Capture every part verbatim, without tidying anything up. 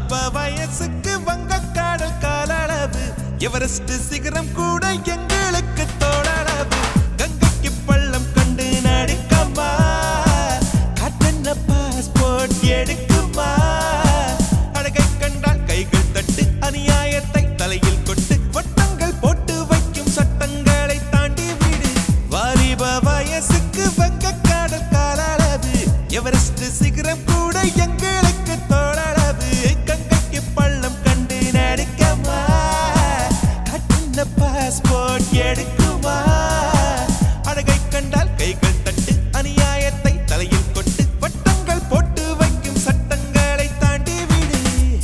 வாலிப வயசுக்கு வங்கக்காடல் காலளவு எவரெஸ்ட் சிகரம் கூட எங்களுக்கு தோளளவு கங்கைக்கு பள்ளம் கண்டு நடுக்கமா காட்டென்ன பாஸ்போர்ட் எடுக்குமா அழகை கண்டால் கைகள் தட்டு அநியாயத்தை தலையில் கொட்டு வட்டங்கள் போட்டு வைக்கும் சட்டங்களை தாண்டி விடு வாலிப வயசுக்கு வங்கக்காடல் காலளவு எவரெஸ்ட் சிகரம் கூட எங்களுக்கு தோளளவு கங்கைக்கு பள்ளம் கண்டு நடுக்கமா காட்டென்ன பாஸ்போர்ட் எடுக்குமா அழகை கண்டால் கைகள் தட்டு அநியாயத்தை தலையில் கொட்டு வட்டங்கள் போட்டு வைக்கும் சட்டங்களை தாண்டி விடு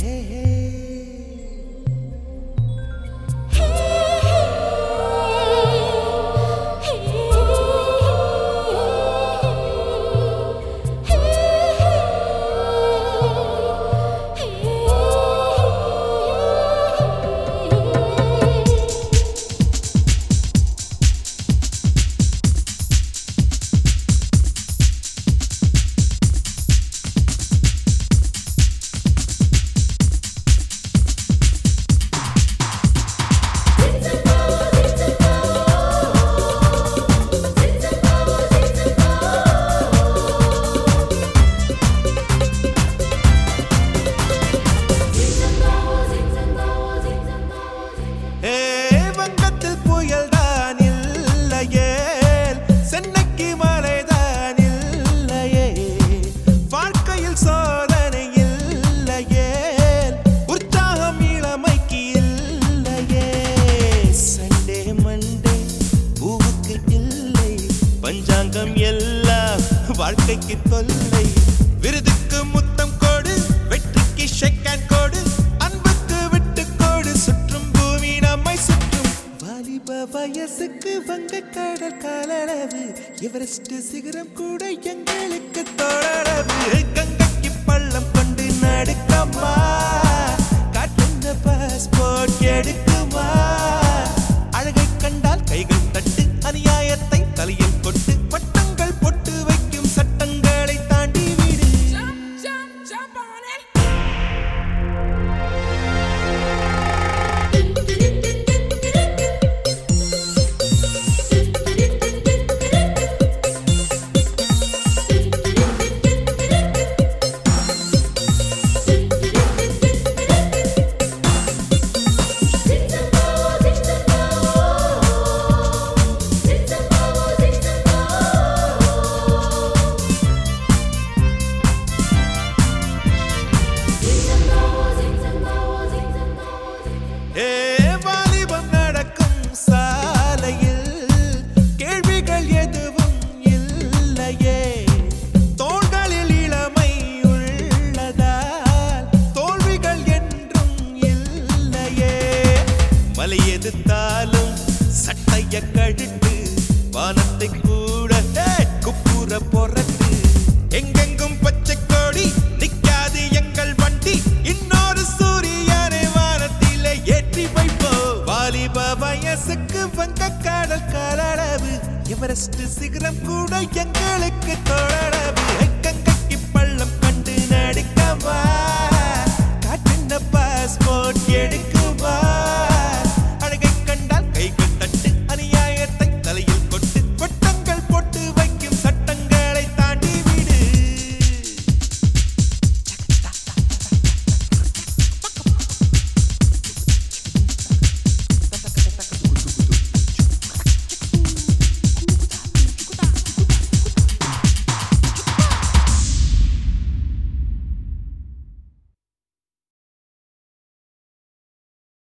பஞ்சாங்கம் எல்லாம் வாழ்க்கைக்கு தொல்லை விருதுக்கு முத்தம் கோடு வெற்றிக்கு ஷெக்கான் கோடு அன்புக்கு விட்டு கோடு சுற்றும் பூமி நம்மை சுற்றும் வாலிப வயசுக்கு வங்கக்கடல் காலளவு எவரெஸ்ட் சிகரம் கூட எங்களுக்கு தோளளவு கங்கைக்கு பள்ளம் கொண்டு நடுக்கமா காட்டென்ன பாஸ்போர்ட் எடுக்குமா அழகை கண்டால் கைகள் தட்டு அநியாயத்தை தலையில் கொட்டு வட்டங்கள் போட்டு வைக்கும் சட்டங்களை தாண்டி விடு எதிர்த்தாலும் சட்டைய கழுட்டு வானத்தை கூட குப்புற பொறட்டு எங்கெங்கும் பச்சை கோடி நிக்காது எங்கள் வண்டி இன்னொரு சூரியனை வானத்திலே ஏற்றி வைப்போ வாலிப வயசுக்கு வங்கக்காடல் காலளவு எவரெஸ்ட் சிகரம் கூட எங்களுக்கு தோளளவு கங்கைக்கு பள்ளம் கண்டு நடுக்கமா காட்டென்ன பாஸ்போர்ட் எடுக்க